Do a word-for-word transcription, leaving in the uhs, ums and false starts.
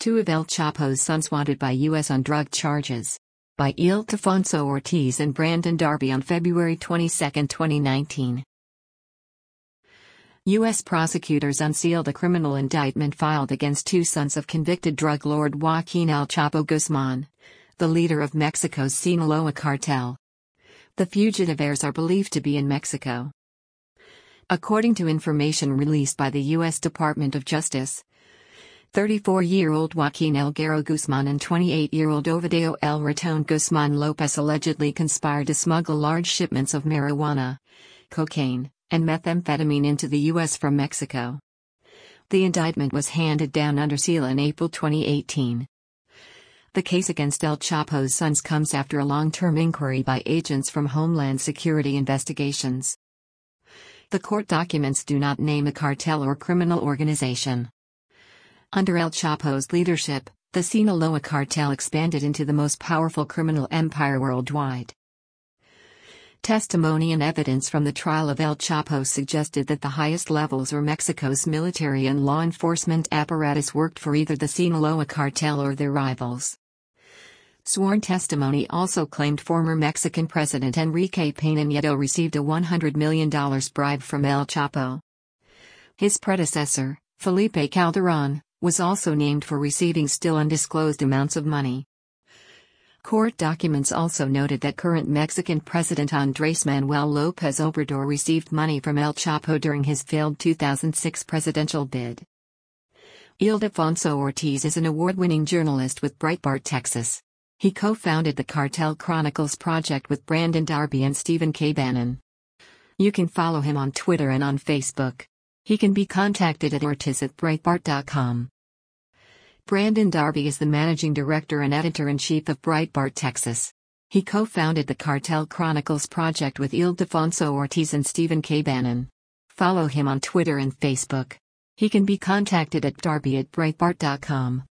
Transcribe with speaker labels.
Speaker 1: Two of El Chapo's sons wanted by U S on drug charges. By Ildefonso Ortiz and Brandon Darby on February twenty-second, twenty nineteen. U S prosecutors unsealed a criminal indictment filed against two sons of convicted drug lord Joaquin El Chapo Guzman, the leader of Mexico's Sinaloa cartel. The fugitive heirs are believed to be in Mexico. According to information released by the U S Department of Justice, thirty-four-year-old Joaquin Elguero Guzman and twenty-eight-year-old Ovidio El Raton Guzman Lopez allegedly conspired to smuggle large shipments of marijuana, cocaine, and methamphetamine into the U S from Mexico. The indictment was handed down under seal in April twenty eighteen. The case against El Chapo's sons comes after a long-term inquiry by agents from Homeland Security Investigations. The court documents do not name a cartel or criminal organization. Under El Chapo's leadership, the Sinaloa cartel expanded into the most powerful criminal empire worldwide. Testimony and evidence from the trial of El Chapo suggested that the highest levels of Mexico's military and law enforcement apparatus worked for either the Sinaloa cartel or their rivals. Sworn testimony also claimed former Mexican President Enrique Peña Nieto received a one hundred million dollars bribe from El Chapo. His predecessor, Felipe Calderón, was also named for receiving still undisclosed amounts of money. Court documents also noted that current Mexican President Andrés Manuel López Obrador received money from El Chapo during his failed two thousand six presidential bid. Ildefonso Ortiz is an award-winning journalist with Breitbart Texas. He co-founded the Cartel Chronicles project with Brandon Darby and Stephen K. Bannon. You can follow him on Twitter and on Facebook. He can be contacted at ortiz at breitbart dot com. Brandon Darby is the managing director and editor-in-chief of Breitbart Texas. He co-founded the Cartel Chronicles project with Ildefonso Ortiz and Stephen K. Bannon. Follow him on Twitter and Facebook. He can be contacted at darby at breitbart dot com.